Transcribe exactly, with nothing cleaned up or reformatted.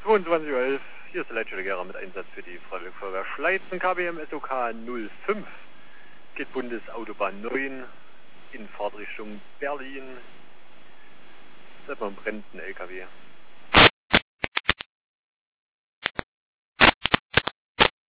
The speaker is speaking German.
zweiundzwanzig Uhr elf, hier ist der Leitstelle mit Einsatz für die Freiwillige Feuerwehr Schleizen, K B M S O K null fünf. Geht Bundesautobahn neun in Fahrtrichtung Berlin. Seit man brennt ein L K W.